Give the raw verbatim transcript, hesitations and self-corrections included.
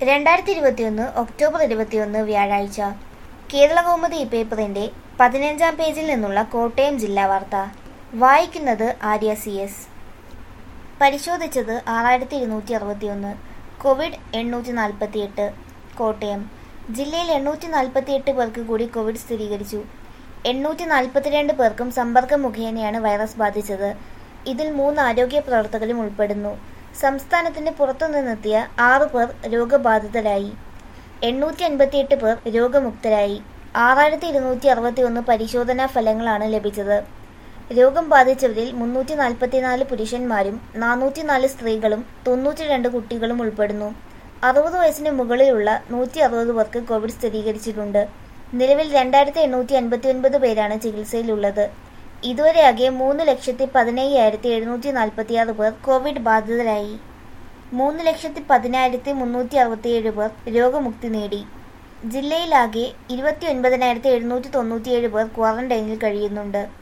രണ്ടായിരത്തി ഇരുപത്തിയൊന്ന് ഒക്ടോബർ ഇരുപത്തിയൊന്ന് വ്യാഴാഴ്ച കേരളകൗമുദി പേപ്പറിന്റെ പതിനഞ്ചാം പേജിൽ നിന്നുള്ള കോട്ടയം ജില്ലാ വാർത്ത. വായിക്കുന്നത് ആര്യ സി എസ്. പരിശോധിച്ചത് ആറായിരത്തി ഇരുന്നൂറ്റി അറുപത്തിയൊന്ന്. കോവിഡ് എണ്ണൂറ്റി നാൽപ്പത്തിയെട്ട്. കോട്ടയം ജില്ലയിൽ എണ്ണൂറ്റി നാൽപ്പത്തിയെട്ട് പേർക്ക് കൂടി കോവിഡ് സ്ഥിരീകരിച്ചു. എണ്ണൂറ്റി നാൽപ്പത്തിരണ്ട് പേർക്കും സമ്പർക്കം മുഖേനയാണ് വൈറസ് ബാധിച്ചത്. ഇതിൽ മൂന്ന് ആരോഗ്യ പ്രവർത്തകരും ഉൾപ്പെടുന്നു. സംസ്ഥാനത്തിന് പുറത്തുനിന്നെത്തിയ ആറു പേർ രോഗബാധിതരായി. എണ്ണൂറ്റി അൻപത്തിയെട്ട് പേർ രോഗമുക്തരായി. ആറായിരത്തി ഇരുന്നൂറ്റി അറുപത്തി ഒന്ന് പരിശോധനാ ഫലങ്ങളാണ് ലഭിച്ചത്. രോഗം ബാധിച്ചവരിൽ മുന്നൂറ്റി നാൽപ്പത്തിനാല് പുരുഷന്മാരും നാനൂറ്റി നാല് സ്ത്രീകളും തൊണ്ണൂറ്റി രണ്ട് കുട്ടികളും ഉൾപ്പെടുന്നു. അറുപത് വയസ്സിന് മുകളിലുള്ള നൂറ്റി അറുപത് പേർക്ക് കോവിഡ് സ്ഥിരീകരിച്ചിട്ടുണ്ട്. നിലവിൽ രണ്ടായിരത്തി എണ്ണൂറ്റി അൻപത്തി ഒൻപത് പേരാണ് ചികിത്സയിലുള്ളത്. ഇതുവരെയാകെ മൂന്ന് ലക്ഷത്തി പതിനയ്യായിരത്തി എഴുന്നൂറ്റി നാൽപ്പത്തിയാറ് പേർ കോവിഡ് ബാധിതരായി. മൂന്ന് ലക്ഷത്തി പതിനായിരത്തി മുന്നൂറ്റി അറുപത്തിയേഴ് പേർ രോഗമുക്തി നേടി. ജില്ലയിലാകെ ഇരുപത്തി ഒൻപതിനായിരത്തി എഴുന്നൂറ്റി തൊണ്ണൂറ്റിയേഴ് പേർ ക്വാറന്റൈനിൽ കഴിയുന്നുണ്ട്.